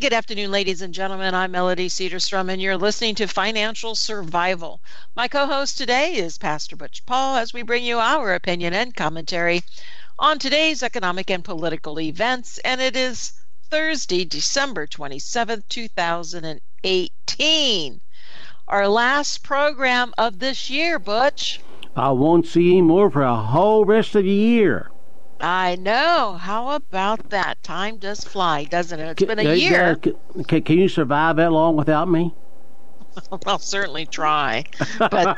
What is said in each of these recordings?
good afternoon, ladies and gentlemen. I'm Melody Cedarstrom, and you're listening to Financial Survival. My co-host today is Pastor Butch Paul, as we bring you our opinion and commentary on today's economic and political events, and it is Thursday, December 27th, 2018. Our last program of this year, Butch. I won't see him more for a whole rest of the year. I know. How about that? Time does fly, doesn't it? It's been a year. Can you survive that long without me? I'll certainly try. But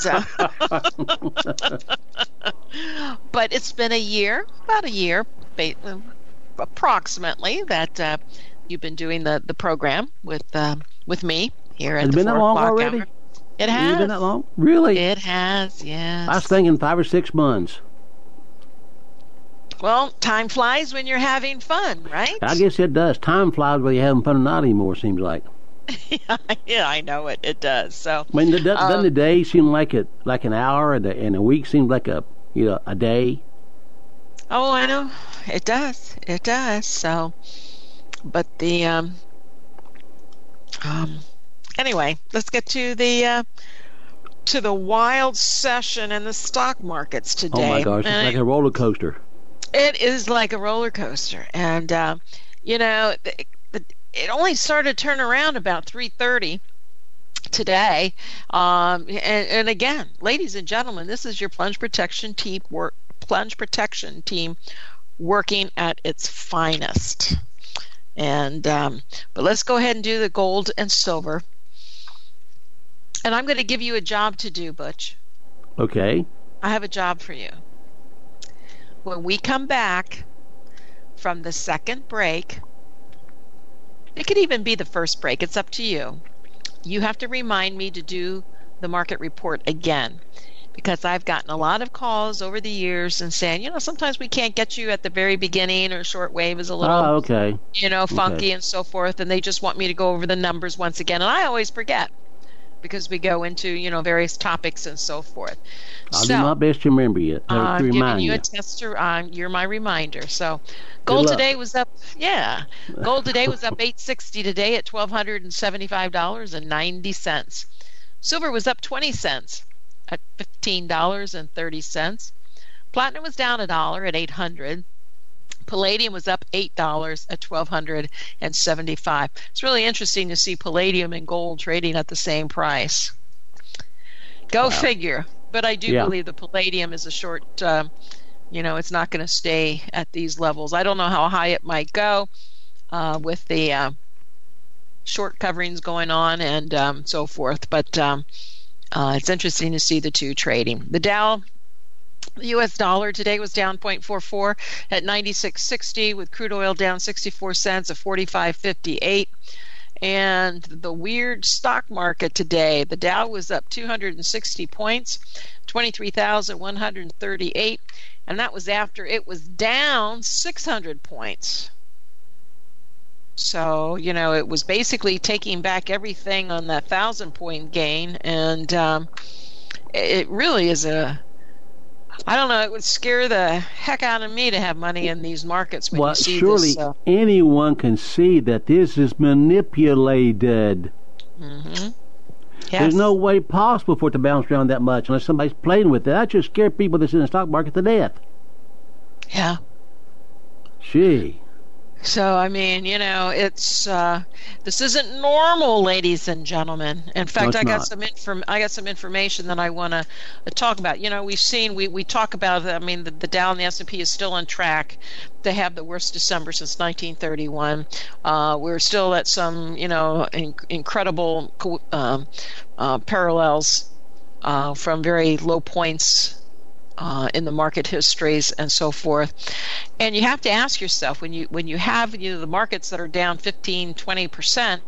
but it's been a year, about a year, approximately, that you've been doing the program with me here at the 4 o'clock hour. It has. It's been that long? Really? It has, yes. I was thinking 5 or 6 months. Well, time flies when you're having fun, right? I guess it does. Time flies whether you're having fun or not anymore, seems like. Yeah, I know it. It does. So, I mean, doesn't the day seem like an hour, and a week seems like a day? Oh, I know. It does. It does. So, but the anyway, let's get to the wild session in the stock markets today. Oh my gosh, it's like a roller coaster. It is like a roller coaster, and it only started to turn around about 3:30 today. And again, ladies and gentlemen, this is your plunge protection team working at its finest. And but let's go ahead and do the gold and silver. And I'm going to give you a job to do, Butch. Okay. I have a job for you. When we come back from the second break, it could even be the first break. It's up to you. You have to remind me to do the market report again, because I've gotten a lot of calls over the years and saying, sometimes we can't get you at the very beginning, or shortwave is a little, funky and so forth, and they just want me to go over the numbers once again, and I always forget, because we go into, various topics and so forth. I'll do my best to remember you. I'm giving you a tester. You're my reminder. So, gold today was up. Yeah, gold today was up $8.60 today at $1,275.90. Silver was up 20 cents at $15.30. Platinum was down $1 at $800. Palladium was up $8 at $1,275. It's really interesting to see palladium and gold trading at the same price. Go figure. But I do believe the palladium is a short, it's not going to stay at these levels. I don't know how high it might go with the short coverings going on and so forth. But it's interesting to see the two trading. The Dow, the U.S. dollar today was down 0.44 at 96.60, with crude oil down 64 cents at 45.58. And the weird stock market today, the Dow was up 260 points, 23,138, and that was after it was down 600 points. So, it was basically taking back everything on that 1,000-point gain, and it really is I don't know, it would scare the heck out of me to have money in these markets when you see surely this. Anyone can see that this is manipulated. Mm-hmm. Yes. There's no way possible for it to bounce around that much unless somebody's playing with it. That just scare people that's in the stock market to death. Yeah. Gee. So, it's this isn't normal, ladies and gentlemen. In fact, No, I got some information that I want to talk about. We've seen we talk about. The Dow and the S&P is still on track to have the worst December since 1931. We're still at some incredible parallels from very low points in the market histories and so forth. And you have to ask yourself, when you have the markets that are down 15-20%,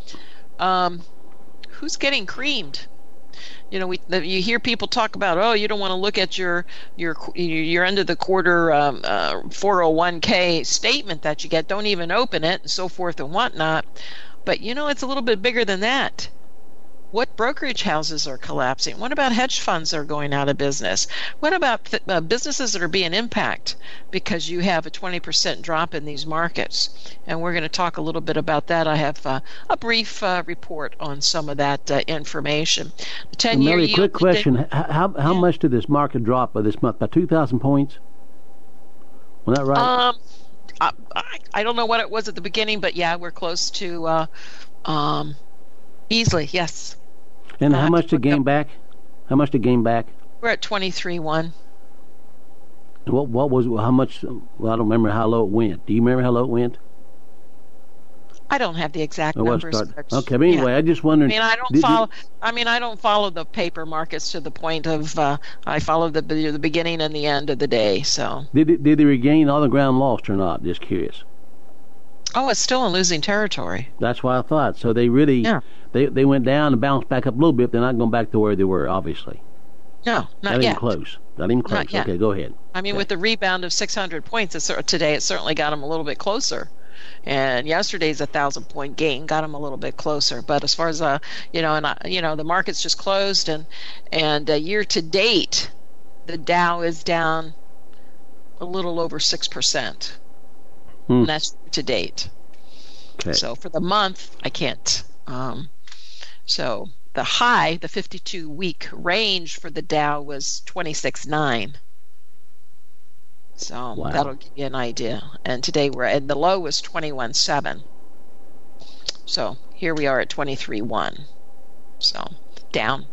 who's getting creamed? You hear people talk about, you don't want to look at your end of the quarter 401k statement that you get, don't even open it, and so forth and whatnot. But it's a little bit bigger than that. What brokerage houses are collapsing? What about hedge funds are going out of business? What about businesses that are being impacted because you have a 20% drop in these markets? And we're going to talk a little bit about that. I have a brief report on some of that information. The 10-year Melly, yield. quick question: How much did this market drop by this month? By 2,000 points? Was that right? I don't know what it was at the beginning, but yeah, we're close to easily, yes. And how much to gain back? How much to gain back? We're at 23.1. What was how much? Well, I don't remember how low it went. Do you remember how low it went? I don't have the exact numbers. Okay, but anyway, yeah. I just wondered. I don't follow the paper markets to the point of I follow the beginning and the end of the day. So did they regain all the ground lost or not? Just curious. Oh, it's still in losing territory. That's what I thought. So they really they went down and bounced back up a little bit. They're not going back to where they were, obviously. No, not yet. Not even close. Okay, go ahead. With the rebound of 600 points today, it certainly got them a little bit closer. And yesterday's 1,000-point gain got them a little bit closer. But as far as the market's just closed, and year to date, the Dow is down a little over 6%. And that's to date. Okay. So for the month, I can't. So the high, the 52-week range for the Dow was 26.9. So that'll give you an idea. And today the low was 21.7. So here we are at 23.1. So down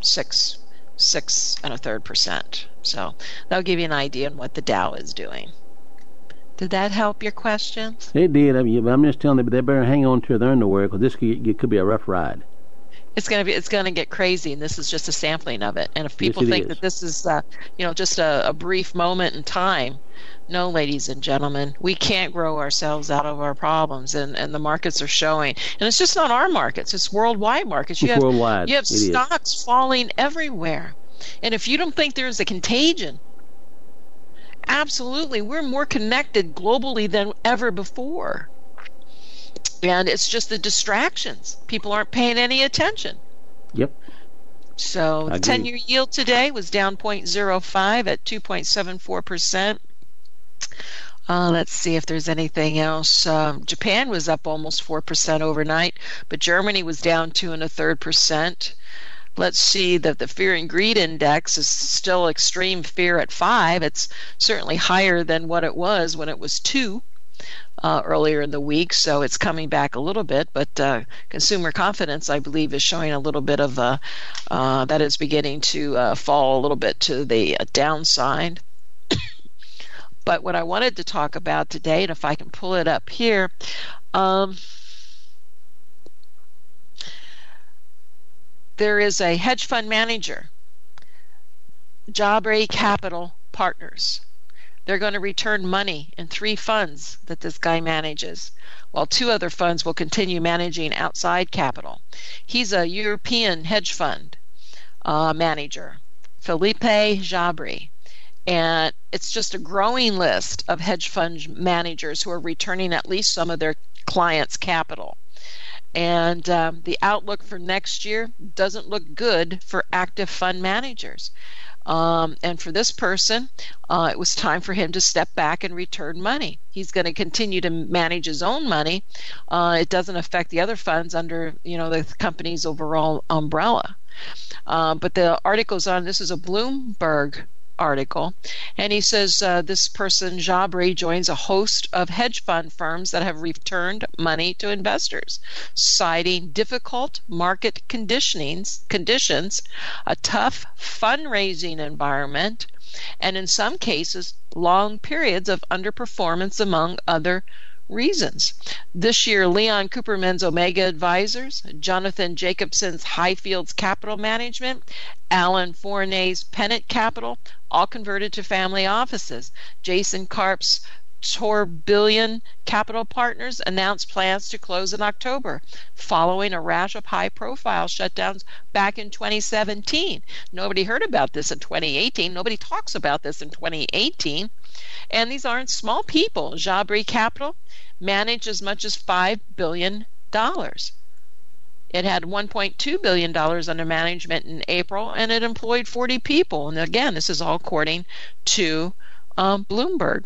6.3%. So that'll give you an idea on what the Dow is doing. Did that help your questions? It did. I'm just telling them they better hang on to their underwear because this could be a rough ride. It's going to get crazy, and this is just a sampling of it. And if people think that this is just a brief moment in time, no, ladies and gentlemen, we can't grow ourselves out of our problems, and the markets are showing. And it's just not our markets; it's worldwide markets. You have stocks falling everywhere, and if you don't think there's a contagion. Absolutely. We're more connected globally than ever before. And it's just the distractions. People aren't paying any attention. Yep. So the 10-year yield today was down 0.05 at 2.74%. Let's see if there's anything else. Japan was up almost 4% overnight, but Germany was down 2.33%. Let's see that the fear and greed index is still extreme fear at 5. It's certainly higher than what it was when it was 2 earlier in the week, so it's coming back a little bit. But consumer confidence, I believe, is showing a little bit of that is beginning to fall a little bit to the downside. But what I wanted to talk about today, and if I can pull it up here, there is a hedge fund manager, Jabri Capital Partners. They're going to return money in 3 funds that this guy manages, while 2 other funds will continue managing outside capital. He's a European hedge fund manager, Philippe Jabri. And it's just a growing list of hedge fund managers who are returning at least some of their clients' capital. And the outlook for next year doesn't look good for active fund managers. And for this person, it was time for him to step back and return money. He's going to continue to manage his own money. It doesn't affect the other funds under, the company's overall umbrella. But the article's on, this is a Bloomberg article, and he says this person, Jabri, joins a host of hedge fund firms that have returned money to investors, citing difficult market conditions, a tough fundraising environment, and in some cases, long periods of underperformance, among other reasons. This year, Leon Cooperman's Omega Advisors, Jonathan Jacobson's Highfields Capital Management, Alan Fournier's Pennant Capital, all converted to family offices. Jason Karp's Tourbillon Capital Partners announced plans to close in October, following a rash of high-profile shutdowns back in 2017. Nobody heard about this in 2018. Nobody talks about this in 2018. And these aren't small people. Jabri Capital managed as much as $5 billion. It had $1.2 billion under management in April, and it employed 40 people. And again, this is all according to Bloomberg.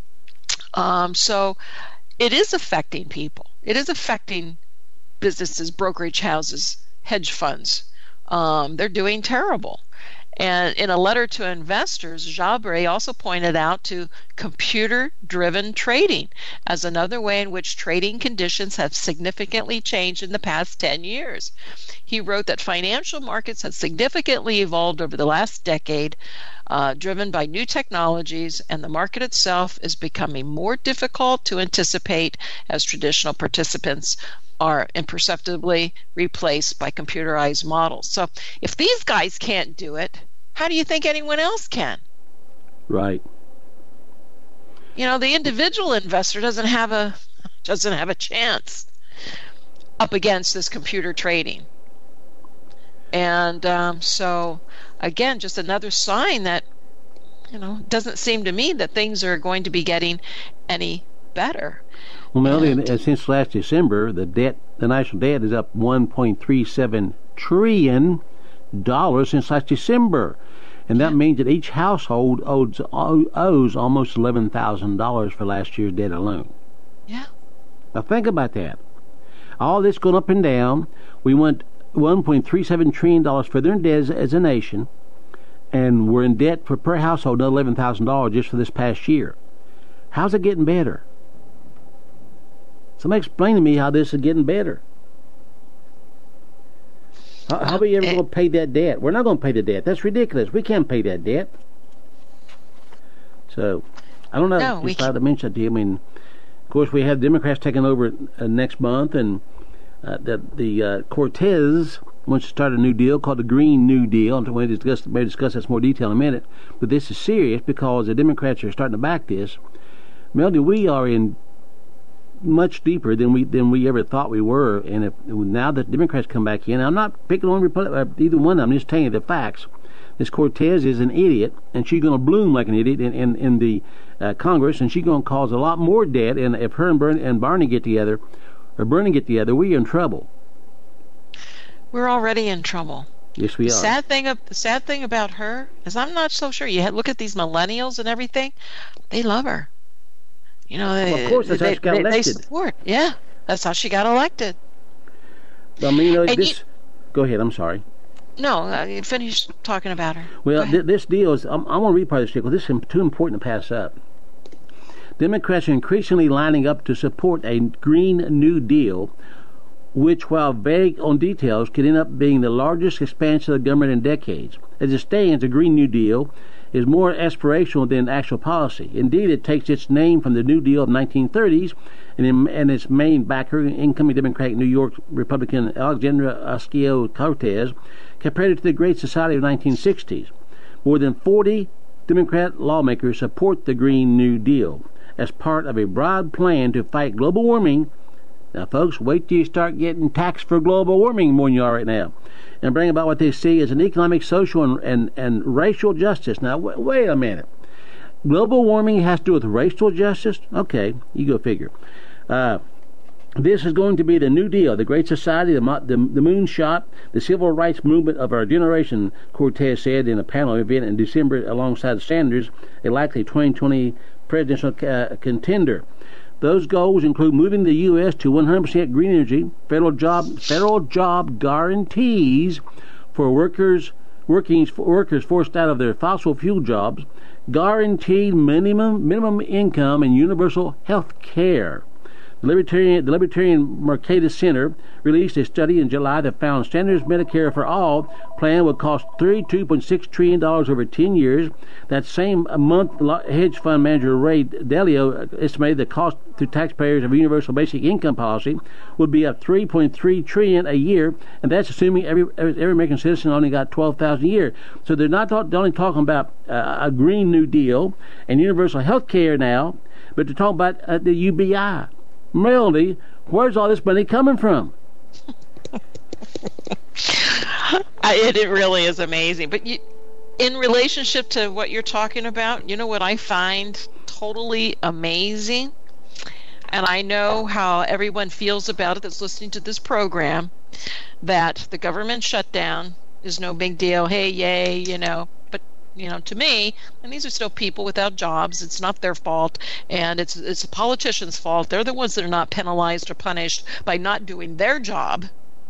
So it is affecting people. It is affecting businesses, brokerage houses, hedge funds. They're doing terrible. And in a letter to investors, Jabre also pointed out to computer-driven trading as another way in which trading conditions have significantly changed in the past 10 years. He wrote that financial markets have significantly evolved over the last decade, driven by new technologies, and the market itself is becoming more difficult to anticipate as traditional participants are imperceptibly replaced by computerized models. So if these guys can't do it, how do you think anyone else can? Right. You know, the individual investor doesn't have a chance up against this computer trading. And so again, just another sign that, you know, it doesn't seem to me that things are going to be getting any better. Well, Melody, since last December, the national debt is up $1.37 trillion since last December, and that means that each household owes almost $11,000 for last year's debt alone. Yeah. Now think about that. All this going up and down. We went $1.37 trillion further in debt as a nation, and we're in debt for per household another $11,000 just for this past year. How's it getting better? Somebody explain to me how this is getting better. How are we ever going to pay that debt? We're not going to pay the debt. That's ridiculous. We can't pay that debt. So, I don't know. No, just thought to mention that to you. I mean, of course, we have Democrats taking over next month, and the Cortez wants to start a new deal called the Green New Deal. And we may discuss this in more detail in a minute. But this is serious because the Democrats are starting to back this. Melody, we are in much deeper than we ever thought we were, and if now that Democrats come back in, I'm not picking on either one of them. I'm just telling you the facts. This Cortez is an idiot, and she's going to bloom like an idiot in the Congress, and she's going to cause a lot more debt. And if her and Bernie get together, we're in trouble. We're already in trouble. Yes, we are. The sad thing about her is I'm not so sure. You look at these millennials and everything; they love her. You know, well, of course, that's how she got elected. They support. Yeah, that's how she got elected. I mean, you know, go ahead. I'm sorry. No, finish talking about her. Well, this deal is. I want to read part of this deal because this is too important to pass up. Democrats are increasingly lining up to support a Green New Deal, which, while vague on details, could end up being the largest expansion of the government in decades. As it stands, the Green New Deal is more aspirational than actual policy. Indeed, it takes its name from the New Deal of the 1930s, and its main backer, incoming Democratic New York Republican Alexandria Ocasio-Cortez, compared it to the Great Society of the 1960s. More than 40 Democrat lawmakers support the Green New Deal as part of a broad plan to fight global warming. Now, folks, wait till you start getting taxed for global warming more than you are right now, and bring about what they see as an economic, social, and racial justice. Now, wait a minute. Global warming has to do with racial justice? Okay, you go figure. This is going to be the New Deal, the Great Society, the moonshot, the civil rights movement of our generation, Cortez said in a panel event in December alongside Sanders, a likely 2020 presidential contender. Those goals include moving the U.S. to 100% green energy, federal job guarantees for workers forced out of their fossil fuel jobs, guaranteed minimum income, and universal health care. The Libertarian Mercatus Center released a study in July that found Sanders' Medicare for All plan would cost $32.6 trillion over 10 years. That same month, hedge fund manager Ray Dalio estimated the cost to taxpayers of a universal basic income policy would be up $3.3 trillion a year, and that's assuming every American citizen only got $12,000 a year. So they're not only talking about a Green New Deal and universal health care now, but they're talking about the UBI. Melody, where's all this money coming from? It really is amazing. But in relationship to what you're talking about, you know what I find totally amazing? And I know how everyone feels about it that's listening to this program, that the government shutdown is no big deal. Hey, yay, But, to me, and these are still people without jobs. It's not their fault. And it's the politicians' fault. They're the ones that are not penalized or punished by not doing their job.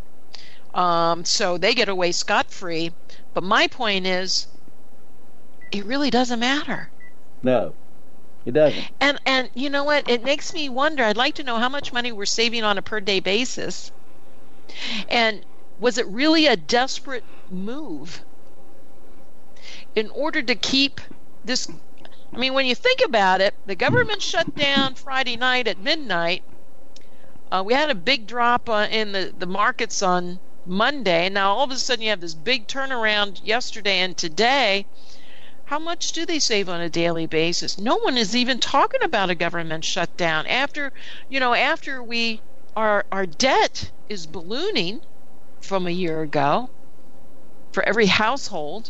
So they get away scot-free. But my point is, it really doesn't matter. No. It doesn't. And you know what? It makes me wonder. I'd like to know how much money we're saving on a per day basis. And was it really a desperate move in order to keep this? I mean, when you think about it, the government shut down Friday night at midnight. We had a big drop in the markets on Monday. Now, all of a sudden, you have this big turnaround yesterday and today. How much do they save on a daily basis? No one is even talking about a government shutdown. After our debt is ballooning from a year ago for every household,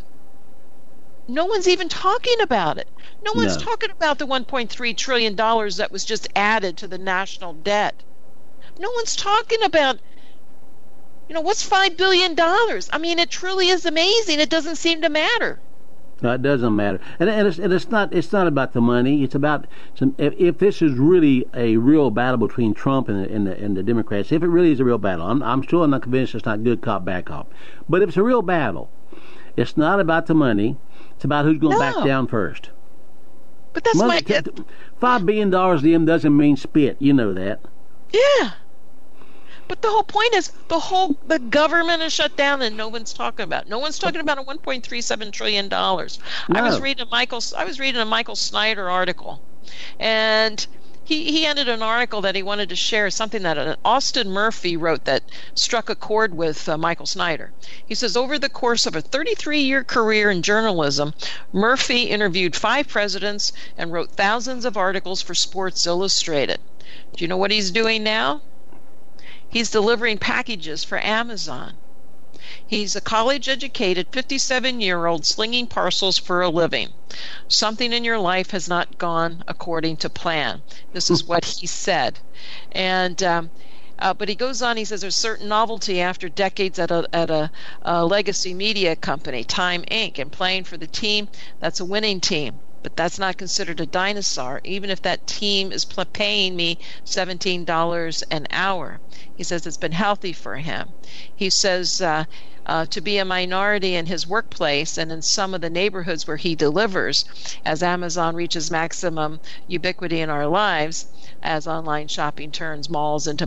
no one's even talking about it. No one's talking about the $1.3 trillion that was just added to the national debt. No one's talking about, what's $5 billion? I mean, it truly is amazing. It doesn't seem to matter. No, it doesn't matter, and it's not about the money. It's about if this is really a real battle between Trump and the Democrats. If it really is a real battle, I'm still not convinced it's not good cop bad cop. But if it's a real battle, it's not about the money. It's about who's going to back down first. But that's money, $5 billion to them doesn't mean spit. You know that. Yeah. But the whole point is the government is shut down and no one's talking about it. No one's talking about a $1.37 trillion. No. I was reading a Michael Snyder article, and he ended an article that he wanted to share, something that Austin Murphy wrote that struck a chord with Michael Snyder. He says, over the course of a 33-year career in journalism, Murphy interviewed 5 presidents and wrote thousands of articles for Sports Illustrated. Do you know what he's doing now? He's delivering packages for Amazon. He's a college-educated 57-year-old slinging parcels for a living. Something in your life has not gone according to plan. This is what he said. And but he goes on, he says there's certain novelty after decades at a legacy media company, Time Inc., and playing for the team that's a winning team. But that's not considered a dinosaur, even if that team is paying me $17 an hour. He says it's been healthy for him. He says to be a minority in his workplace and in some of the neighborhoods where he delivers, as Amazon reaches maximum ubiquity in our lives, as online shopping turns malls into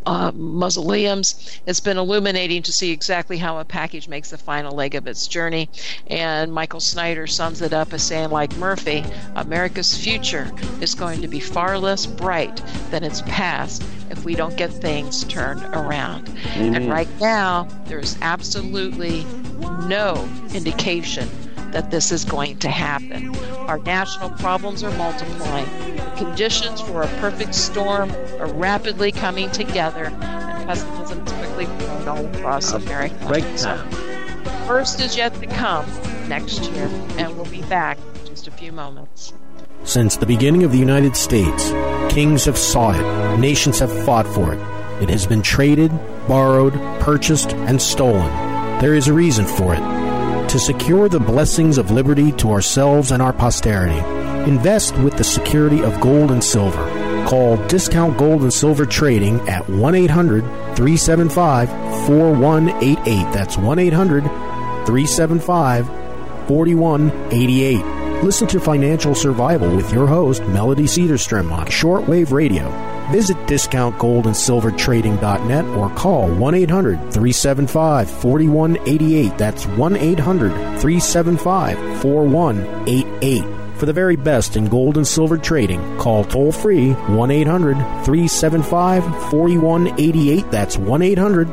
mausoleums. It's been illuminating to see exactly how a package makes the final leg of its journey. And Michael Snyder sums it up as saying, like Murphy, America's future is going to be far less bright than its past if we don't get things turned around. Amen. And right now, there's absolutely no indication that this is going to happen. Our national problems are multiplying. The conditions for a perfect storm are rapidly coming together, and pessimism is quickly growing all across America. So, first is yet to come next year, and we'll be back in just a few moments. Since the beginning of the United States, kings have sought it, nations have fought for it. It has been traded, borrowed, purchased, and stolen. There is a reason for it. To secure the blessings of liberty to ourselves and our posterity, invest with the security of gold and silver. Call Discount Gold and Silver Trading at 1-800-375-4188. That's 1-800-375-4188. Listen to Financial Survival with your host, Melody Cedarstrom, on Shortwave Radio. Visit discountgoldandsilvertrading.net or call 1-800-375-4188. That's 1-800-375-4188. For the very best in gold and silver trading, call toll-free 1-800-375-4188. That's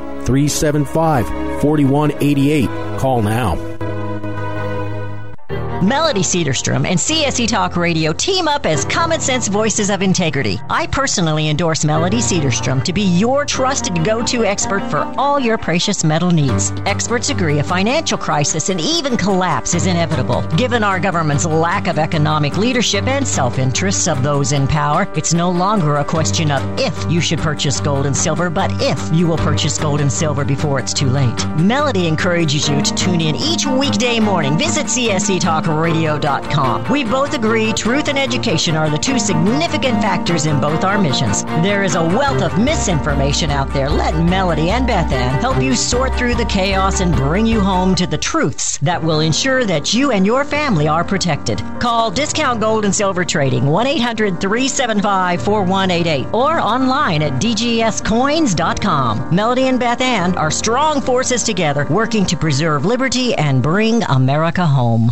1-800-375-4188. Call now. Melody Cedarstrom and CSE Talk Radio team up as common sense voices of integrity. I personally endorse Melody Cedarstrom to be your trusted go-to expert for all your precious metal needs. Experts agree a financial crisis and even collapse is inevitable. Given our government's lack of economic leadership and self-interests of those in power, it's no longer a question of if you should purchase gold and silver, but if you will purchase gold and silver before it's too late. Melody encourages you to tune in each weekday morning. Visit CSETalkRadio.com. We both agree truth and education are the two significant factors in both our missions. There is a wealth of misinformation out there. Let Melody and Beth Ann help you sort through the chaos and bring you home to the truths that will ensure that you and your family are protected. Call Discount Gold and Silver Trading 1-800-375-4188 or online at dgscoins.com. Melody and Beth Ann are strong forces together working to preserve liberty and bring America home.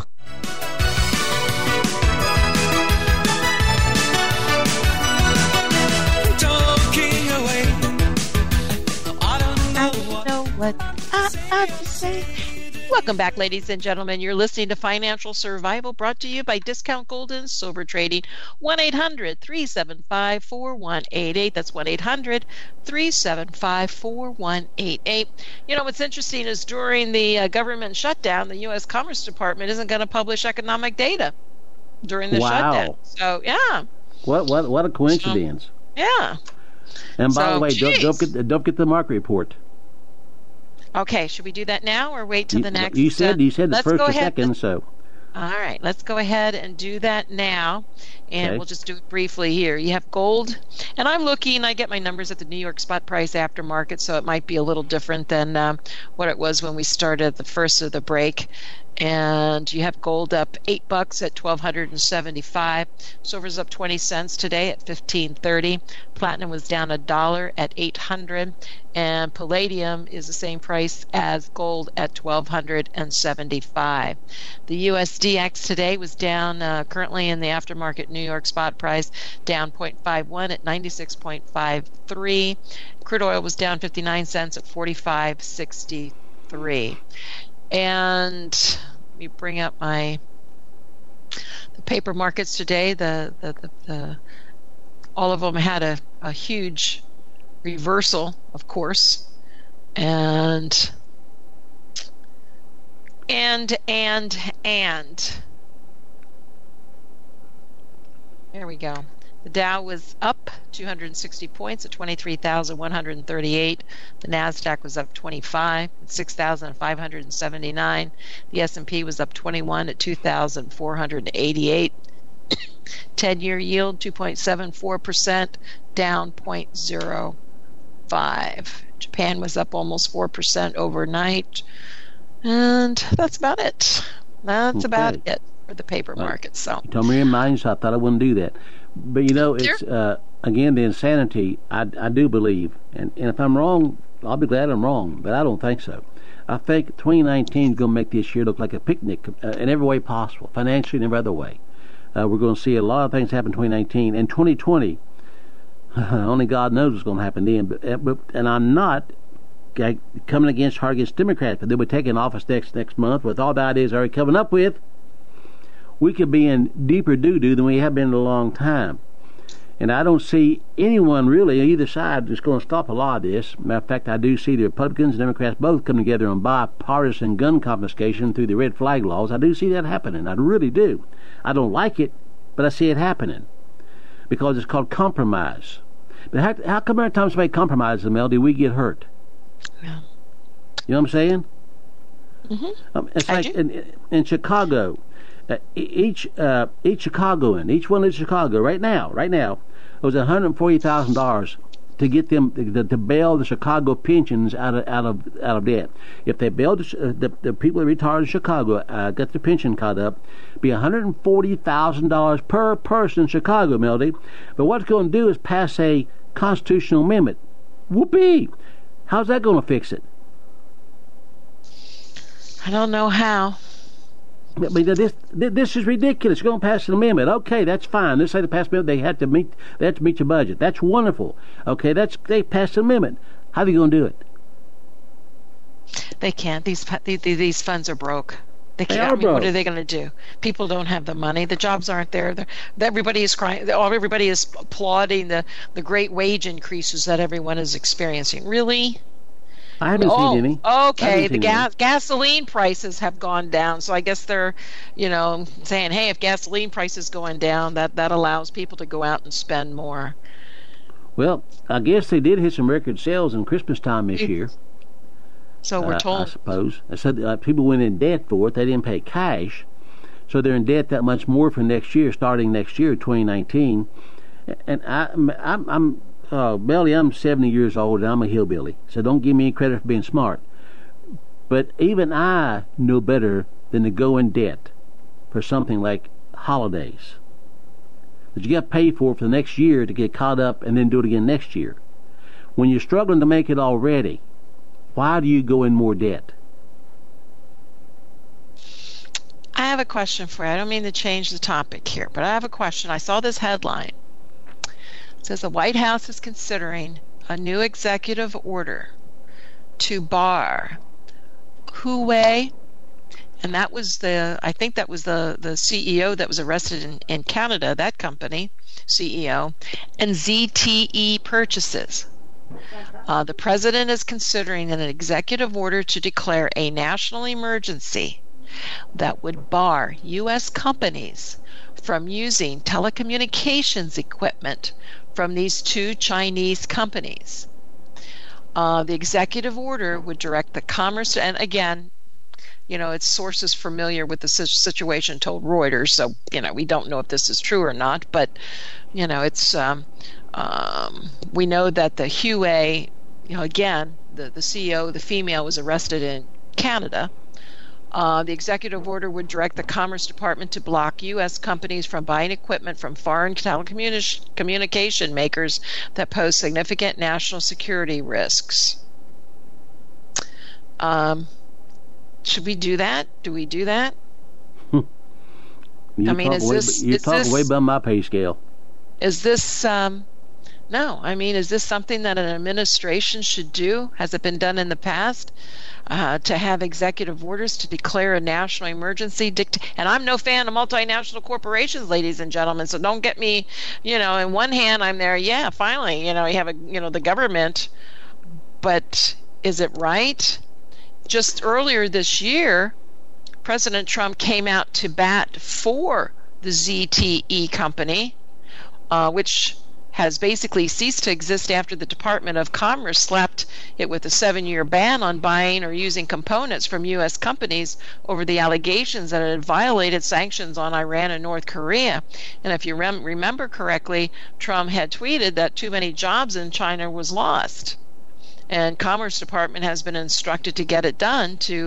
What I have to say. Welcome back, ladies and gentlemen. You're listening to Financial Survival, brought to you by Discount Gold and Silver Trading. 1-800-375-4188. That's 1-800-375-4188. You know, what's interesting is during the government shutdown, the U.S. Commerce Department isn't going to publish economic data during the shutdown. So, yeah. What a coincidence. Yeah. And by the way, don't get the market report. Okay, should we do that now or wait till the next? You said the first or second, so. All right, let's go ahead and do that now, and we'll just do it briefly here. You have gold, and I'm looking, I get my numbers at the New York spot price after market, so it might be a little different than what it was when we started at the first of the break. And you have gold up $8 at $1,275. Silver's up 20 cents today at $15.30. Platinum was down $1 at $800, and palladium is the same price as gold at $1,275. The USDX today was down, currently in the aftermarket New York spot price, down 0.51 at 96.53. Crude oil was down 59 cents at 45.63. And let me bring up the paper markets today. The all of them had a huge reversal, of course, and there we go. The Dow was up 260 points at 23,138. The NASDAQ was up 25 at 6,579. The S&P was up 21 at 2,488. 10-year yield 2.74%, down 0.05. Japan was up almost 4% overnight. And that's about it. That's about it for the paper market. So you told me in mind, so I thought I wouldn't do that. But, you know, it's, again, the insanity, I do believe. And if I'm wrong, I'll be glad I'm wrong. But I don't think so. I think 2019 is going to make this year look like a picnic in every way possible, financially and every other way. We're going to see a lot of things happen in 2019. And 2020, only God knows what's going to happen then. And I'm not coming hard against Democrats, but they'll be taking office next month with all the ideas they're already coming up with. We could be in deeper doo-doo than we have been in a long time. And I don't see anyone really, either side, that's going to stop a lot of this. Matter of fact, I do see the Republicans and Democrats both come together on bipartisan gun confiscation through the red flag laws. I do see that happening. I really do. I don't like it, but I see it happening because it's called compromise. But how come every time somebody compromises, Mel, do we get hurt? Yeah. You know what I'm saying? Mm-hmm. It's like in Chicago. Each Chicagoan, each one in Chicago right now, it was $140,000 to get them to bail the Chicago pensions out of debt. If they bailed the people that retired in Chicago, got their pension caught up, be $140,000 per person in Chicago, Melody. But what it's going to do is pass a constitutional amendment. Whoopee! How's that going to fix it? I don't know how. I mean, this is ridiculous. You're going to pass an amendment. Okay, that's fine. Let's say they pass an amendment. They have to meet your budget. That's wonderful. Okay, they passed an amendment. How are they going to do it? They can't. These funds are broke. They can't. I mean, what are they going to do? People don't have the money. The jobs aren't there. Everybody is crying. Everybody is applauding the great wage increases that everyone is experiencing. Really? I haven't seen any. Okay, the gasoline prices have gone down, so I guess they're, saying, hey, if gasoline prices going down, that allows people to go out and spend more. Well, I guess they did hit some record sales in Christmas time this year. So we're told. I suppose. I said people went in debt for it. They didn't pay cash, so they're in debt that much more for next year, starting next year, 2019. And I'm Belly, I'm 70 years old and I'm a hillbilly, so don't give me any credit for being smart. But even I know better than to go in debt for something like holidays that you got to pay for the next year to get caught up and then do it again next year. When you're struggling to make it already, why do you go in more debt? I have a question for you. I don't mean to change the topic here, but I have a question. I saw this headline. It says the White House is considering a new executive order to bar Huawei, and that was the CEO that was arrested in Canada, that company, CEO, and ZTE purchases. The president is considering an executive order to declare a national emergency that would bar U.S. companies from using telecommunications equipment from these two Chinese companies. The executive order would direct the Commerce, and again, its sources familiar with the situation told Reuters, so, we don't know if this is true or not, but, it's, we know that the Huawei, again, the CEO, the female, was arrested in Canada. The executive order would direct the Commerce Department to block U.S. companies from buying equipment from foreign telecommunication makers that pose significant national security risks. Should we do that? Do we do that? You're talking way above my pay scale. Is this... No, is this something that an administration should do? Has it been done in the past? To have executive orders to declare a national emergency. And I'm no fan of multinational corporations, ladies and gentlemen, so don't get me, in one hand I'm there, yeah, finally, you have the government, but is it right? Just earlier this year, President Trump came out to bat for the ZTE company, which has basically ceased to exist after the Department of Commerce slapped it with a 7-year ban on buying or using components from U.S. companies over the allegations that it had violated sanctions on Iran and North Korea. And if you remember correctly, Trump had tweeted that too many jobs in China was lost. And Commerce Department has been instructed to get it done to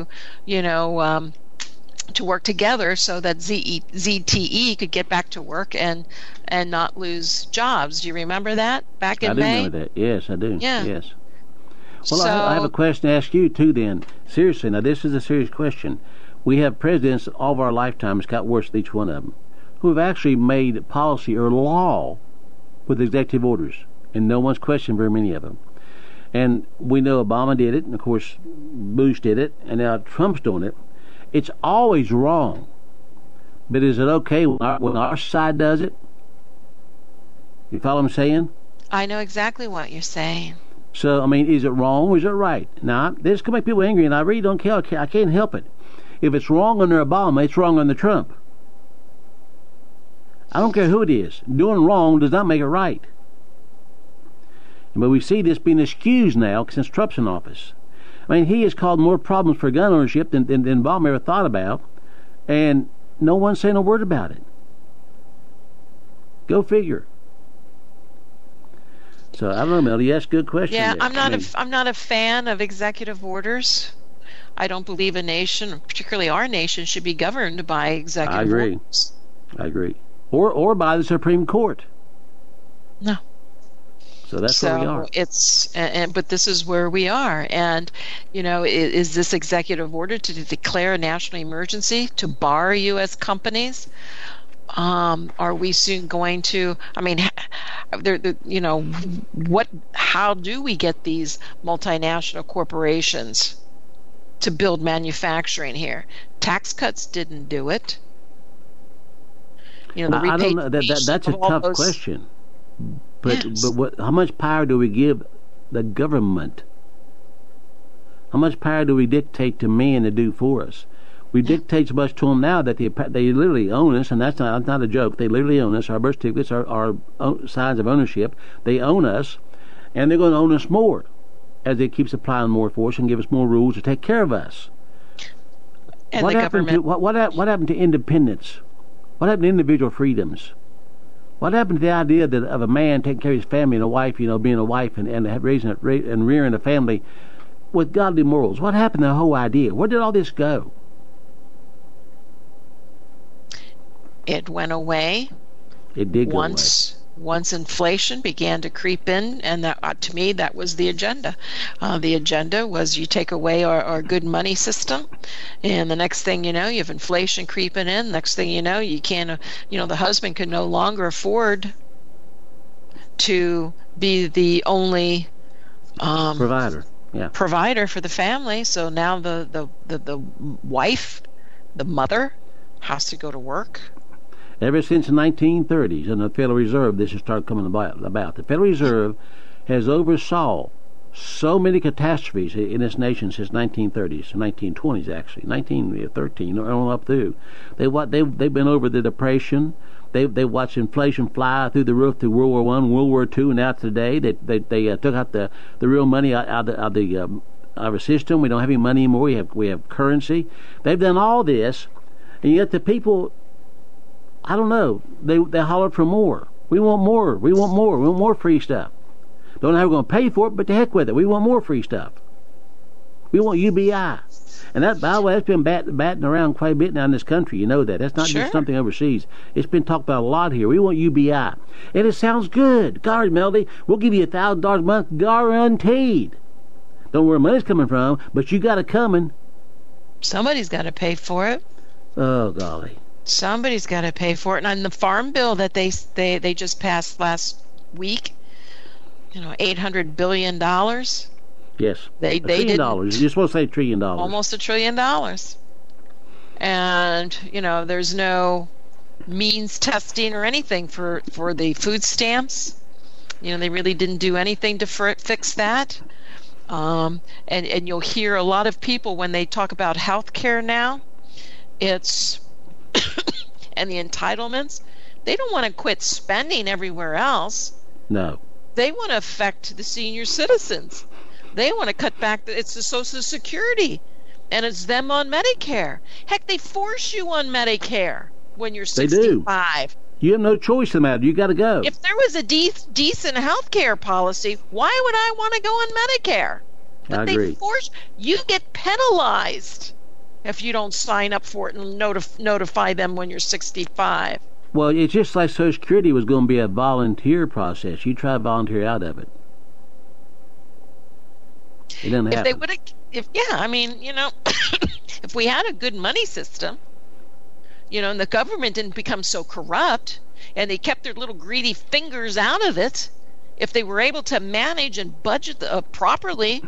work together so that ZTE could get back to work and not lose jobs. Do you remember that back in May? I do remember that. Yes, I do. Yeah. Yes. Well, I have a question to ask you, too, then. Seriously, now this is a serious question. We have presidents all of our lifetimes, got worse than each one of them, who have actually made policy or law with executive orders, and no one's questioned very many of them. And we know Obama did it, and, of course, Bush did it, and now Trump's doing it. It's always wrong. But is it okay when our side does it? You follow what I'm saying? I know exactly what you're saying. So, is it wrong or is it right? Now, this can make people angry, and I really don't care. I can't help it. If it's wrong under Obama, it's wrong under Trump. I don't care who it is. Doing wrong does not make it right. But we see this being excused now since Trump's in office. He has caused more problems for gun ownership than Obama ever thought about, and no one's saying a word about it. Go figure. So I don't know, Melody. That's a good question. Yeah, there. I'm not a fan of executive orders. I don't believe a nation, particularly our nation, should be governed by executive orders. I agree. Or by the Supreme Court. No. So that's where we are. But this is where we are. And, is this executive order to declare a national emergency to bar U.S. companies? Are we soon going to? How do we get these multinational corporations to build manufacturing here? Tax cuts didn't do it. You know, the I don't know. That's a tough question. But how much power do we give the government? How much power do we dictate to men to do for us? We dictate so much to them now that they literally own us, and that's not a joke. They literally own us. Our birth certificates are signs of ownership. They own us, and they're going to own us more as they keep supplying more for us and give us more rules to take care of us. And what happened to independence? What happened to individual freedoms? What happened to the idea of a man taking care of his family and a wife, being a wife and raising and rearing a family with godly morals? What happened to the whole idea? Where did all this go? It went away. It did go away. Once inflation began to creep in, and that, to me, that was the agenda. The agenda was you take away our good money system, and the next thing you know, you have inflation creeping in. Next thing you know, you can't, the husband can no longer afford to be the only provider for the family. So now the wife, the mother, has to go to work. Ever since the 1930s and the Federal Reserve, this has started coming about. The Federal Reserve has oversaw so many catastrophes in this nation since 1930s, 1920s actually, 1913 on up through. They've been over the Depression. They watched inflation fly through the roof through World War I, World War II, and now today they took out the real money out of our system. We don't have any money anymore. We have currency. They've done all this, and yet the people, I don't know, they hollered for more. We want more. We want more. We want more free stuff. Don't know how we're going to pay for it, but to heck with it. We want more free stuff. We want UBI. And that, by the way, that's been batting around quite a bit now in this country. You know that. That's not just something overseas. It's been talked about a lot here. We want UBI. And it sounds good. God, Melody, we'll give you $1,000 a month guaranteed. Don't know where money's coming from, but you got it coming. Somebody's got to pay for it. Oh, golly. Somebody's got to pay for it. And on the farm bill that they just passed last week, $800 billion. Yes, they $1 trillion. You're supposed to say $1 trillion. Almost $1 trillion. And there's no means testing or anything for the food stamps. They really didn't do anything to fix that. And you'll hear a lot of people when they talk about health care now, it's and the entitlements, they don't want to quit spending everywhere else. No. They want to affect the senior citizens. They want to cut back. It's the Social Security, and it's them on Medicare. Heck, they force you on Medicare when you're 65. They do. You have no choice in the matter. You got to go. If there was a decent health care policy, why would I want to go on Medicare? But I agree. They force you, get penalized if you don't sign up for it and notify them when you're 65. Well, it's just like Social Security was going to be a volunteer process. You try to volunteer out of it. It doesn't happen. If they would have, if we had a good money system, and the government didn't become so corrupt, and they kept their little greedy fingers out of it, if they were able to manage and budget properly.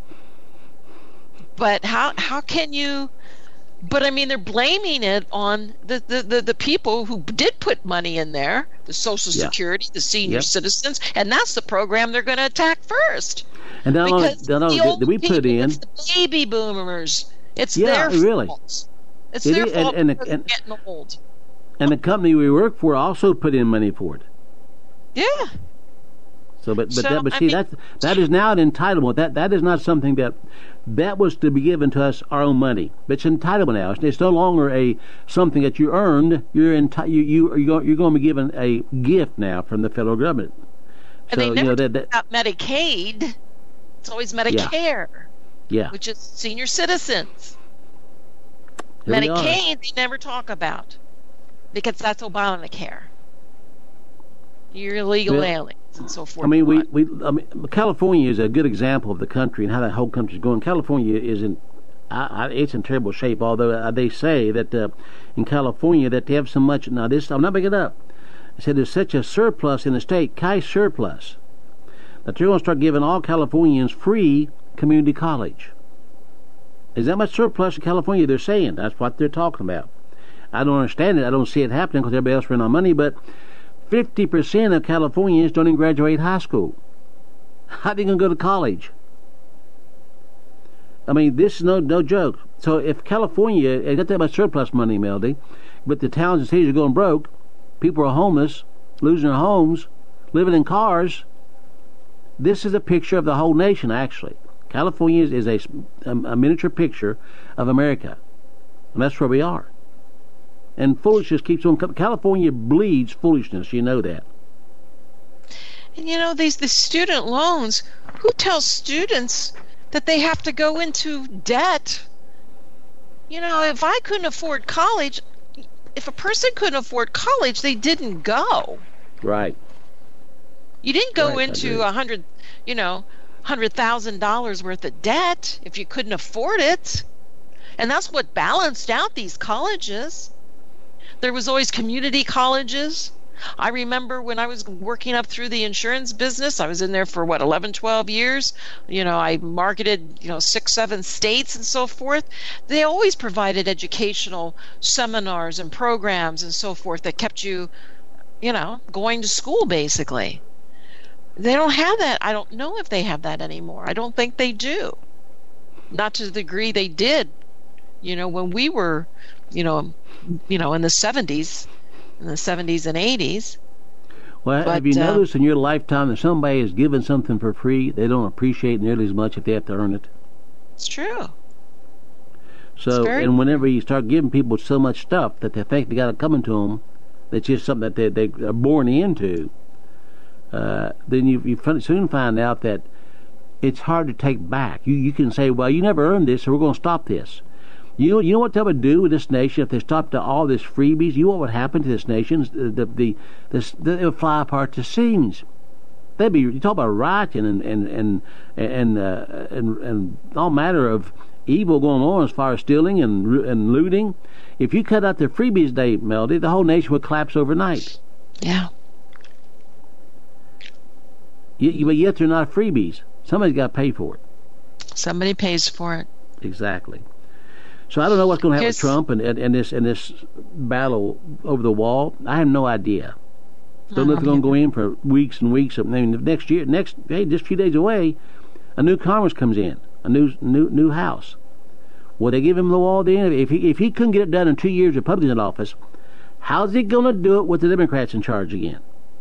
But how can you? But they're blaming it on the people who did put money in there, the Social Security, the senior citizens, and that's the program they're going to attack first. And not only did we put in, it's the baby boomers. It's their fault. It's their fault and getting old. And the company we work for also put in money for it. Yeah. So, that is now an entitlement. That is not something that was to be given to us, our own money. But it's entitlement now. It's no longer something that you earned. You're going to be given a gift now from the federal government. And they never talk about Medicaid. It's always Medicare. Yeah. Which is senior citizens. Medicaid they never talk about because that's Obamacare. You're illegal aliens and so forth. California is a good example of the country and how that whole country is going. California is it's in terrible shape. Although they say that in California that they have so much. Now this, I'm not making it up. They said there's such a surplus in the state, cash surplus, that they're going to start giving all Californians free community college. There's that much surplus in California, they're saying. That's what they're talking about. I don't understand it. I don't see it happening because everybody else ran on money, but 50% of Californians don't even graduate high school. How are they going to go to college? I mean, this is no joke. So if California has got that much surplus money, Melody, but the towns and cities are going broke, people are homeless, losing their homes, living in cars, this is a picture of the whole nation, actually. California is a miniature picture of America. And that's where we are. And foolishness keeps on coming. California bleeds foolishness, you know that. And you know, the student loans, who tells students that they have to go into debt? You know, if I couldn't afford college, if a person couldn't afford college, they didn't go. Right. You didn't go into $100,000 worth of debt if you couldn't afford it. And that's what balanced out these colleges. There was always community colleges. I remember when I was working up through the insurance business, I was in there for 11, 12 years. You know, I marketed, 6, 7 states and so forth. They always provided educational seminars and programs and so forth that kept you, going to school basically. They don't have that. I don't know if they have that anymore. I don't think they do. Not to the degree they did, when we were, in the 70s. In the 70s and 80s. Well, have you noticed in your lifetime that somebody is given something for free, they don't appreciate nearly as much if they have to earn it? It's true. So, and whenever you start giving people so much stuff that they think they got it coming to them, that's just something that they are born into, then you soon find out that it's hard to take back. You can say, well, you never earned this, so we're going to stop this. You know what they would do with this nation if they stopped all this freebies? You know what would happen to this nation? They would fly apart to seams. You talk about rioting and all manner of evil going on as far as stealing and looting. If you cut out the freebies, Melody, the whole nation would collapse overnight. Yeah. But yet they're not freebies. Somebody's got to pay for it. Somebody pays for it. Exactly. So I don't know what's going to happen with Trump and this battle over the wall. I have no idea. Don't know if they're going to go in for weeks and weeks. I mean, just a few days away, a new Congress comes in, a new House. Will they give him the wall then? If he couldn't get it done in 2 years, Republicans in office, how's he going to do it with the Democrats in charge again?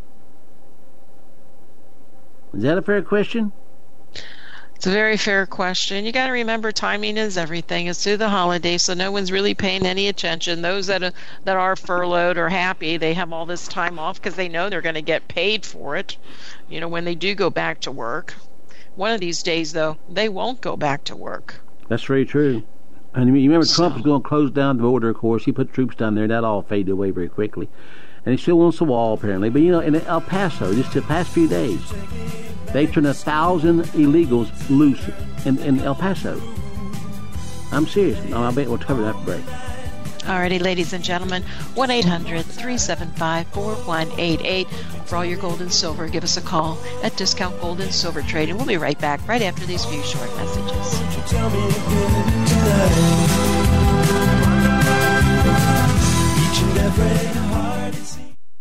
Is that a fair question? It's a very fair question. You got to remember, timing is everything. It's through the holidays, so no one's really paying any attention. Those that are furloughed or happy, they have all this time off because they know they're going to get paid for it, when they do go back to work. One of these days, though, they won't go back to work. That's very true. And you remember Trump was going to close down the border, of course. He put troops down there. That all faded away very quickly. And he still wants the wall, apparently. But, in El Paso, just the past few days, they've turned 1,000 illegals loose in El Paso. I'm serious. I bet we'll cover that break. Alrighty, ladies and gentlemen, 1-800-375-4188. For all your gold and silver, give us a call at Discount Gold and Silver Trading. We'll be right back right after these few short messages. Each and every heart is...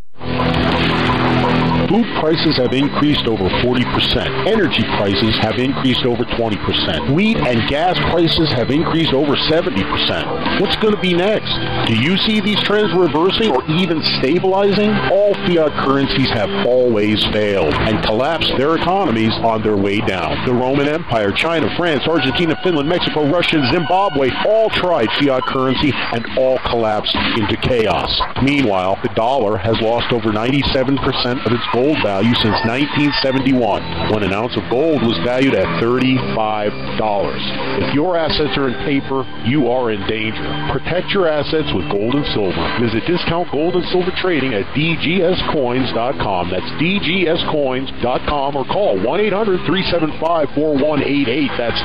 Food prices have increased over 40%. Energy prices have increased over 20%. Wheat and gas prices have increased over 70%. What's going to be next? Do you see these trends reversing or even stabilizing? All fiat currencies have always failed and collapsed their economies on their way down. The Roman Empire, China, France, Argentina, Finland, Mexico, Russia, Zimbabwe all tried fiat currency and all collapsed into chaos. Meanwhile, the dollar has lost over 97% of its gold value since 1971, when an ounce of gold was valued at $35. If your assets are in paper, you are in danger. Protect your assets with gold and silver. Visit Discount Gold and Silver Trading at dgscoins.com. That's dgscoins.com, or call 1-800-375-4188. That's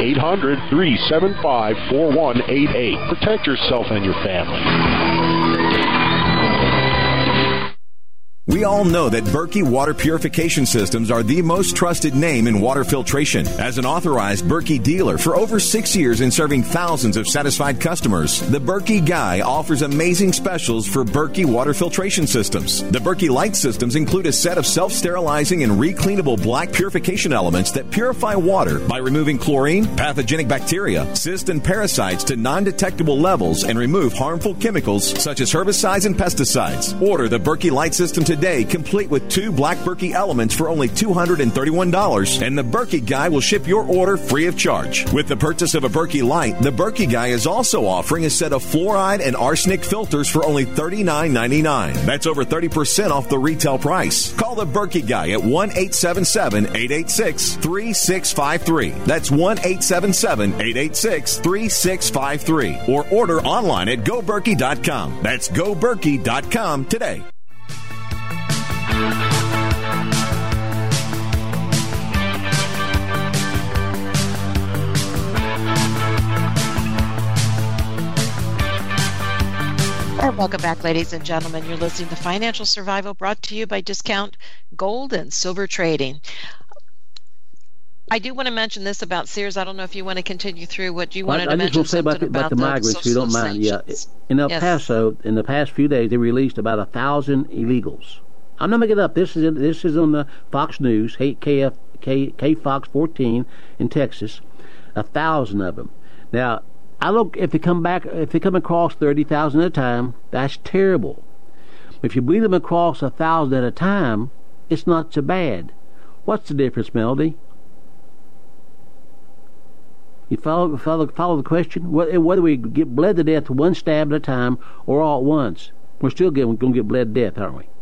800-375-4188. Protect yourself and your family. We all know that Berkey Water Purification Systems are the most trusted name in water filtration. As an authorized Berkey dealer for over 6 years and serving thousands of satisfied customers, the Berkey Guy offers amazing specials for Berkey Water Filtration Systems. The Berkey Light systems include a set of self-sterilizing and recleanable black purification elements that purify water by removing chlorine, pathogenic bacteria, cysts, and parasites to non-detectable levels and remove harmful chemicals such as herbicides and pesticides. Order the Berkey Light system today, complete with 2 black Berkey elements for only $231, and the Berkey Guy will ship your order free of charge. With the purchase of a Berkey Light, the Berkey Guy is also offering a set of fluoride and arsenic filters for only $39.99. That's over 30% off the retail price. Call the Berkey Guy at 1-877-886-3653. That's 1-877-886-3653. Or order online at GoBerkey.com. That's GoBerkey.com today. And welcome back, ladies and gentlemen. You're listening to Financial Survival, brought to you by Discount Gold and Silver Trading. I do want to mention this about Sears. I don't know if you want to continue through what you wanted to mention. I just want to say about the migrants, if you don't mind. Yeah, in El Paso, in the past few days, they released about 1,000 illegals. I'm not making it up. This is on the Fox News, KFox 14 in Texas. 1,000 of them. Now, I look, if they come across 30,000 at a time, that's terrible. If you bleed them across 1,000 at a time, it's not so bad. What's the difference, Melody? You follow the question? Whether we get bled to death one stab at a time or all at once, we're still going to get bled to death, aren't we?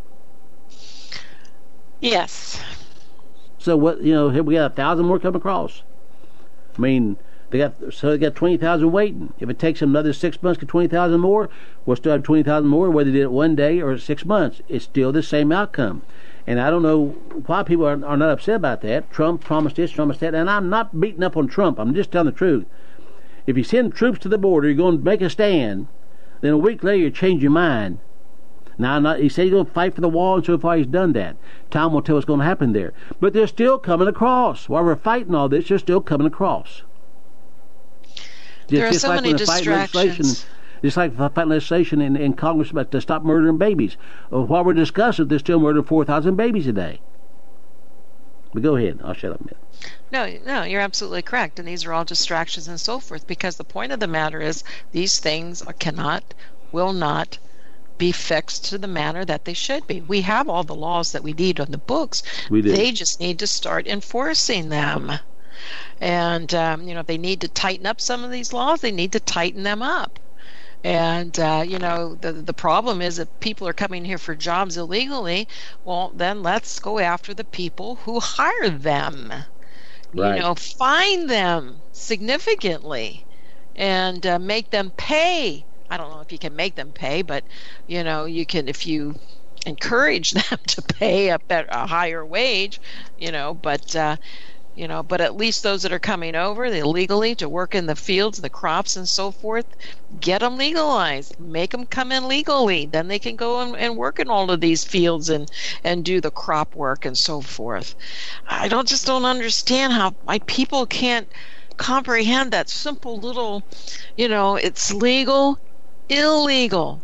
Yes. So what? Here we got 1,000 more coming across. I mean, they got 20,000 waiting. If it takes them another 6 months to get 20,000 more, we'll still have 20,000 more. Whether they did it one day or 6 months, it's still the same outcome. And I don't know why people are not upset about that. Trump promised this, promised that, and I'm not beating up on Trump. I'm just telling the truth. If you send troops to the border, you're going to make a stand. Then a week later, you change your mind. Now, he said he's going to fight for the wall, and so far he's done that. Time will tell what's going to happen there. But they're still coming across. While we're fighting all this, they're still coming across. There are so many distractions. Just like fighting legislation in Congress about to stop murdering babies. While we're discussing, they're still murdering 4,000 babies a day. But go ahead. I'll shut up a minute. No, you're absolutely correct. And these are all distractions and so forth, because the point of the matter is these things will not be fixed to the manner that they should be. We have all the laws that we need on the books. We do. They just need to start enforcing them. And, if they need to tighten up some of these laws, they need to tighten them up. And, the problem is that people are coming here for jobs illegally. Well, then let's go after the people who hire them. Right. Fine them significantly and make them pay. I don't know if you can make them pay, but, you can if you encourage them to pay a higher wage, but at least those that are coming over illegally to work in the fields, the crops and so forth, get them legalized, make them come in legally. Then they can go and work in all of these fields and do the crop work and so forth. I just don't understand why people can't comprehend that simple little, it's legal, illegal.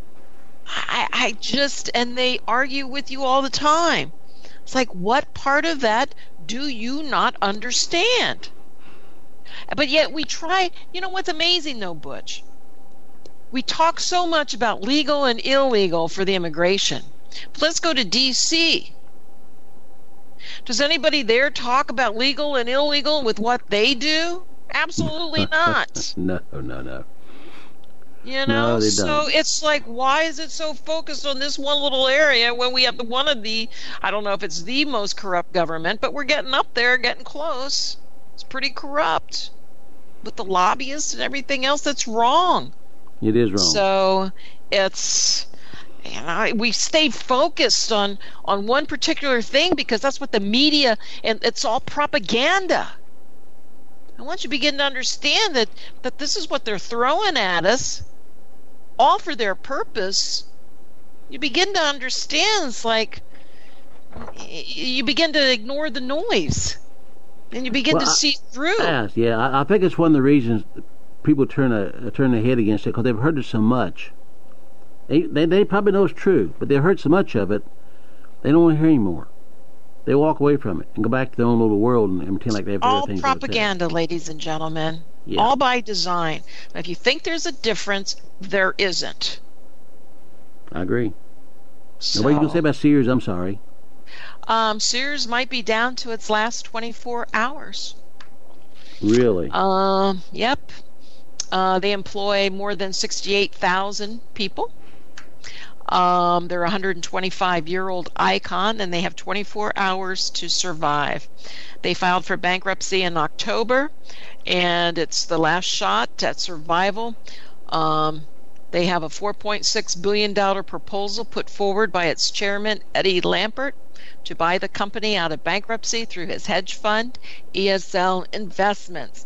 And they argue with you all the time. It's like, what part of that do you not understand? But yet we try. What's amazing though, Butch? We talk so much about legal and illegal for the immigration. But let's go to D.C. Does anybody there talk about legal and illegal with what they do? Absolutely not. No. No, so it's like, why is it so focused on this one little area when we have one of the, I don't know if it's the most corrupt government, but we're getting up there, getting close. It's pretty corrupt with the lobbyists and everything else. That's wrong. It is wrong. So it's, we stay focused on one particular thing because that's what the media, and it's all propaganda. And once you begin to understand that this is what they're throwing at us, all for their purpose, you begin to understand. It's like you begin to ignore the noise, and you begin to see through. Yeah, I think it's one of the reasons people turn their head against it, because they've heard it so much. They probably know it's true, but they've heard so much of it, they don't want to hear anymore. They walk away from it and go back to their own little world and pretend like they've heard all things. Propaganda, ladies and gentlemen. Yeah. All by design. If you think there's a difference, there isn't. I agree. So, what are you going to say about Sears? I'm sorry. Sears might be down to its last 24 hours. Really? Yep. They employ more than 68,000 people. They're a 125-year-old icon, and they have 24 hours to survive. They filed for bankruptcy in October, and it's the last shot at survival. They have a $4.6 billion proposal put forward by its chairman, Eddie Lampert, to buy the company out of bankruptcy through his hedge fund, ESL Investments.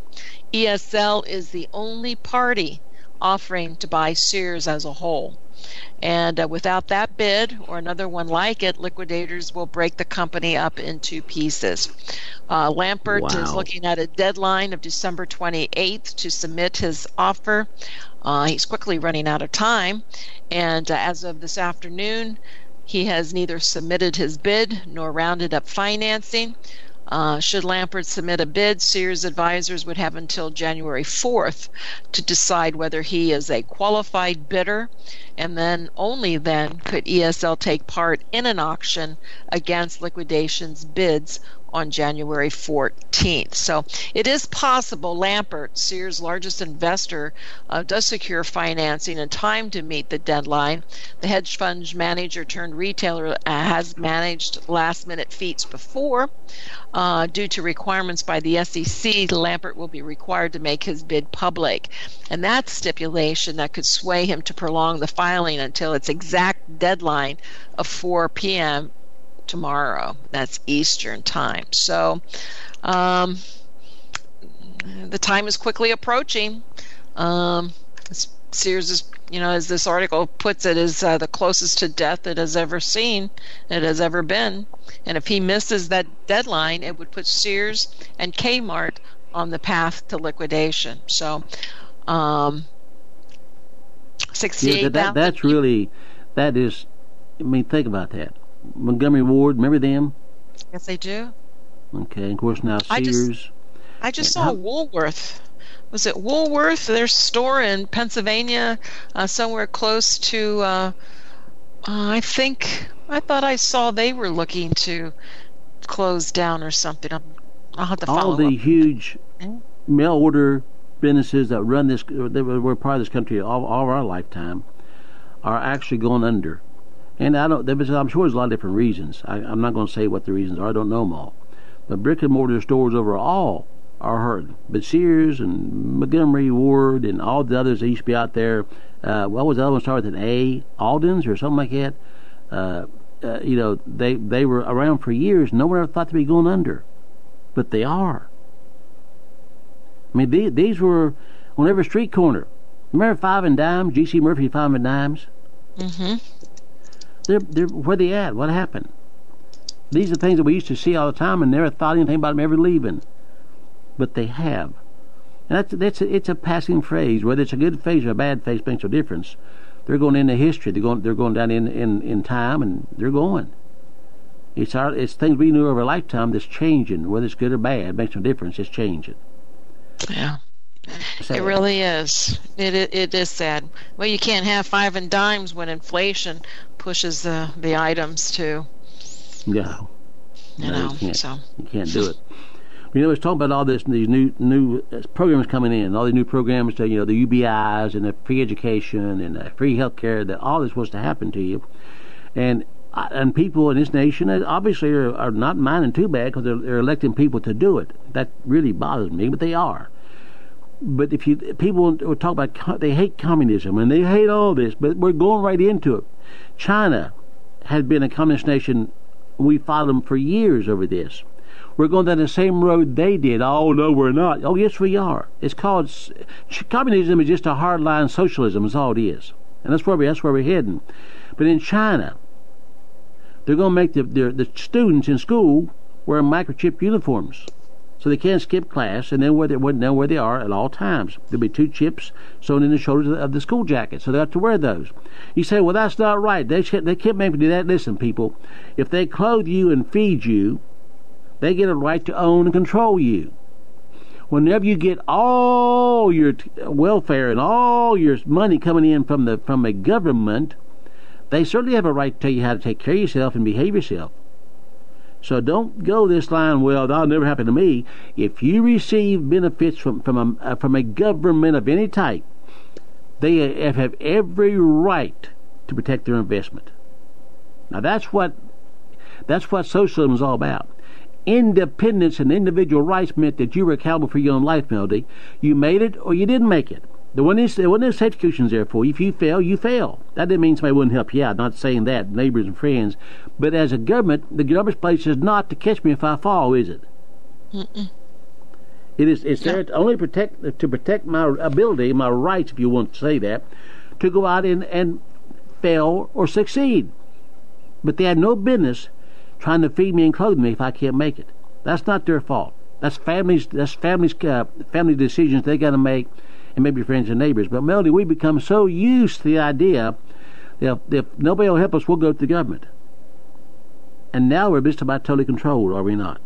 ESL is the only party offering to buy Sears as a whole. And without that bid or another one like it, liquidators will break the company up into pieces. Lampert is looking at a deadline of December 28th to submit his offer. He's quickly running out of time, and as of this afternoon, he has neither submitted his bid nor rounded up financing. Should Lampert submit a bid, Sears advisors would have until January 4th to decide whether he is a qualified bidder, and then only then could ESL take part in an auction against liquidation's bids on January 14th. So it is possible Lampert, Sears' largest investor, does secure financing in time to meet the deadline. The hedge fund manager turned retailer has managed last-minute feats before. Due to requirements by the SEC, Lampert will be required to make his bid public. And that stipulation that could sway him to prolong the filing until its exact deadline of 4 p.m. tomorrow. That's Eastern time. So the time is quickly approaching. Sears is, as this article puts it, is the closest to death it has ever been. And if he misses that deadline, it would put Sears and Kmart on the path to liquidation. So 68,000. That is, think about that. Montgomery Ward, remember them? Yes, they do. Okay, and of course now Sears. I just saw Woolworth. Was it Woolworth? Their store in Pennsylvania, somewhere close to, I thought I saw they were looking to close down or something. I'll have to follow up. All the huge mail order businesses that run this, that were part of this country all our lifetime, are actually going under. And I'm sure there's a lot of different reasons. I'm not going to say what the reasons are. I don't know them all. But brick and mortar stores overall are hurt. But Sears and Montgomery Ward and all the others that used to be out there, what was the other one started with an A? Alden's or something like that? They were around for years. No one ever thought to be going under. But they are. I mean, these were on every street corner. Remember Five and Dimes? G.C. Murphy Five and Dimes? Mm-hmm. They're where they at? What happened? These are things that we used to see all the time and never thought anything about them ever leaving. But they have. And it's a passing phrase. Whether it's a good phase or a bad phase makes no difference. They're going into history. They're going down in time, and they're going. It's things we knew over a lifetime that's changing. Whether it's good or bad, it makes no difference. It's changing. Yeah. Sad. It really is. It is sad. Well, you can't have Five and Dimes when inflation pushes the items to. No. You can't do it. It's talking about all these new programs coming in, all these new programs to, the UBIs and the free education and the free health care, that all this was to happen to you. And people in this nation obviously are not minding too bad because they're electing people to do it. That really bothers me, but they are. But people will talk about, they hate communism and they hate all this, but we're going right into it. China has been a communist nation. We followed them for years over this. We're going down the same road they did. Oh, no, we're not. Oh, yes, we are. It's called, communism is just a hardline socialism is all it is. and that's where we're heading. But in China, they're going to make the students in school wear microchip uniforms, so they can't skip class, and then know where they are at all times. There'll be 2 chips sewn in the shoulders of the school jacket, so they have to wear those. You say, well, that's not right. They can't make me do that. Listen, people, if they clothe you and feed you, they get a right to own and control you. Whenever you get all your welfare and all your money coming in from a government, they certainly have a right to tell you how to take care of yourself and behave yourself. So don't go this line, well, that'll never happen to me. If you receive benefits from a government of any type, they have every right to protect their investment. Now that's what socialism is all about. Independence and individual rights meant that you were accountable for your own life, Melody. You made it or you didn't make it. There wasn't no safety cushions there for you. If you fail, you fail. That didn't mean somebody wouldn't help you out. Not saying that, neighbors and friends. But as a government, the government's place is not to catch me if I fall, is it? Mm-mm. It's there to only protect my ability, my rights, if you want to say that, to go out and fail or succeed. But they had no business trying to feed me and clothe me if I can't make it. That's not their fault. That's families' family decisions they got to make, and maybe friends and neighbors. But Melody, we become so used to the idea that if nobody will help us, we'll go to the government. And now we're just about totally controlled, are we not?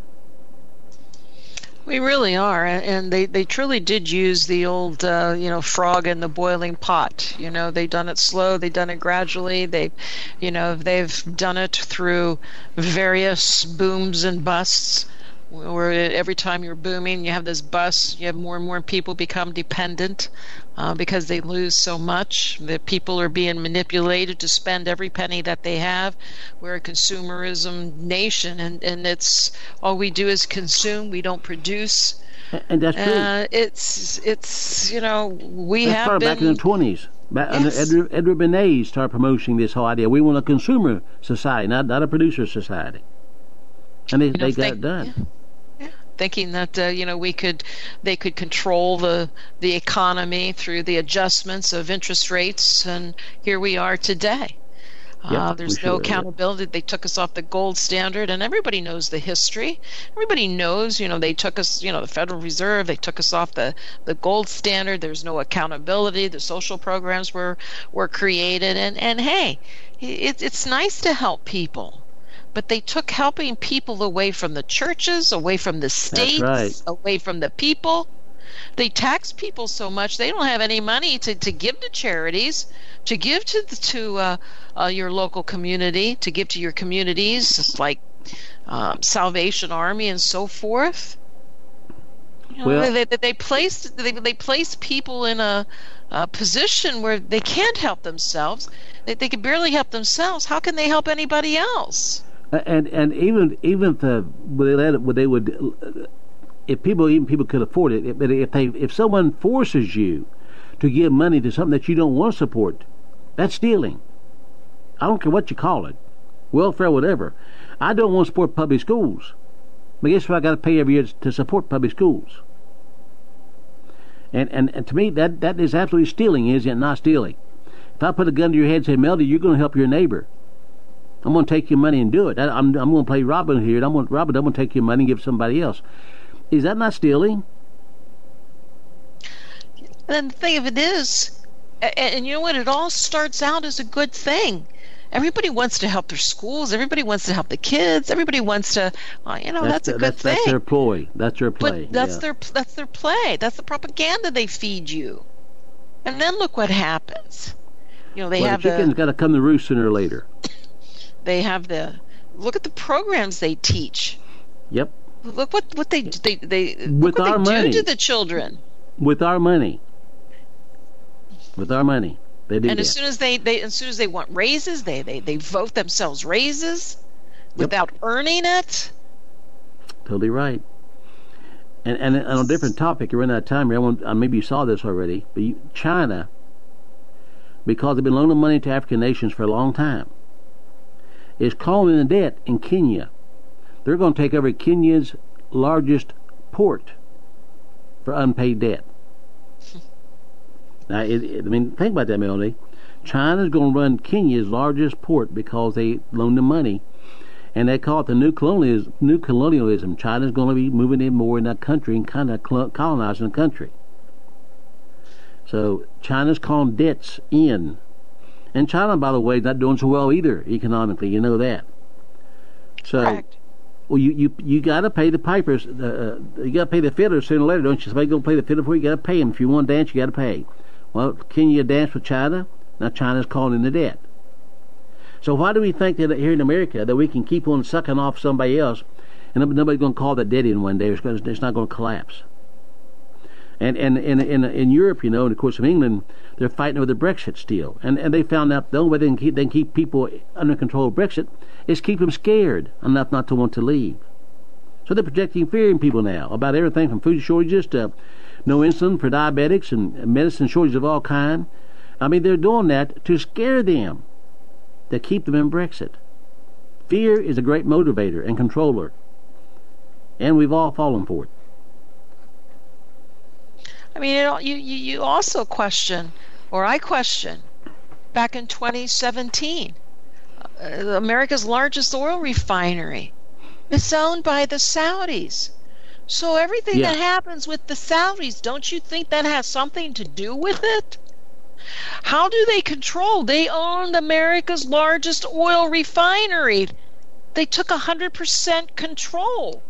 We really are, and they truly did use the old, frog in the boiling pot. They've done it slow, they've done it gradually. They've done it through various booms and busts, where every time you're booming, you have this bust. You have more and more people become dependent because they lose so much. The people are being manipulated to spend every penny that they have. We're a consumerism nation, and it's all we do is consume. We don't produce. And that's true. It's we that have started been back in the 20s. Yes. Edward Bernays started promoting this whole idea. We want a consumer society, not a producer society. And they got it done. Yeah. Thinking that they could control the economy through the adjustments of interest rates, and here we are today. There's no accountability. They took us off the gold standard, and everybody knows the history. Everybody knows, they took us, the Federal Reserve, they took us off the gold standard. There's no accountability. The social programs were created, and hey, it's nice to help people. But they took helping people away from the churches, away from the states, right, away from the people. They tax people so much they don't have any money to give to charities, to give to your local community, to give to your communities, just like Salvation Army and so forth. They placed people in a position where they can't help themselves. They can barely help themselves. How can they help anybody else? And even if people could afford it, but if someone forces you to give money to something that you don't want to support, that's stealing. I don't care what you call it, welfare, whatever. I don't want to support public schools, but guess what? I got to pay every year to support public schools. And to me, that is absolutely stealing, is it not stealing? If I put a gun to your head and say, Melody, you're going to help your neighbor, I'm going to take your money and do it. I'm going to play Robin here. I'm going to take your money and give it to somebody else. Is that not stealing? And the thing of it is, and you know what? It all starts out as a good thing. Everybody wants to help their schools. Everybody wants to help the kids. Everybody wants to, that's a good thing. That's their ploy. That's their play. But that's their play. That's the propaganda they feed you. And then look what happens. The chicken's got to come to roost sooner or later. They have look at the programs they teach. Yep. Look what they with what our they money. do to the children. With our money. They do. And as soon as they want raises, they vote themselves raises without earning it. Totally right. And on a different topic, we're running out of time here. Maybe you saw this already, but China, because they've been loaning money to African nations for a long time, is calling in debt in Kenya. They're going to take over Kenya's largest port for unpaid debt. Now, think about that, Melody. China's going to run Kenya's largest port because they loaned them money, and they call it the new colonialism. China's going to be moving in more in that country and kind of colonizing the country. So China's calling debts in. And China, by the way, is not doing so well either economically. You know that. So, correct. Well, you got to pay the pipers. You got to pay the fiddlers sooner or later, don't you? Somebody going to play the fiddle for you. You got to pay them. If you want to dance, you got to pay. Well, Kenya danced with China. Now China's calling in the debt. So why do we think that here in America that we can keep on sucking off somebody else, and nobody's going to call that debt in one day? It's not going to collapse. And in Europe, and of course in England, they're fighting over the Brexit still. And they found out the only way they can keep people under control of Brexit is keep them scared enough not to want to leave. So they're projecting fear in people now about everything from food shortages to no insulin for diabetics and medicine shortages of all kind. I mean, they're doing that to scare them, to keep them in Brexit. Fear is a great motivator and controller, and we've all fallen for it. I mean, you also question, or I question, back in 2017, America's largest oil refinery is owned by the Saudis. So everything that happens with the Saudis, don't you think that has something to do with it? How do they control? They owned America's largest oil refinery. They took 100% control.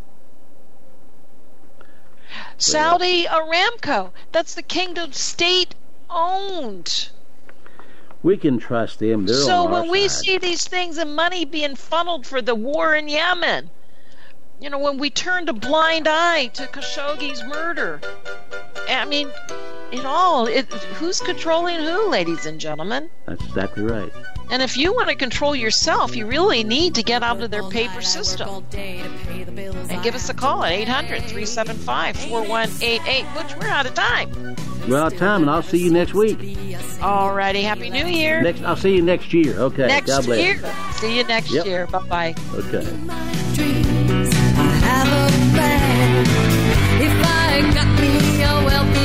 Saudi Aramco, that's the kingdom state owned. We can trust them. They're so on our when we side. see these things and money being funneled for the war in Yemen, when we turned a blind eye to Khashoggi's murder, I mean, who's controlling who, ladies and gentlemen? That's exactly right. And if you want to control yourself, you really need to get out of their paper system. And give us a call at 800-375-4188. Butch, we're out of time. We're out of time, and I'll see you next week. All righty. Happy New Year. I'll see you next year. Okay. God bless. Next year. See you next year. Bye-bye. Okay. I have a plan. If I got me a wealthy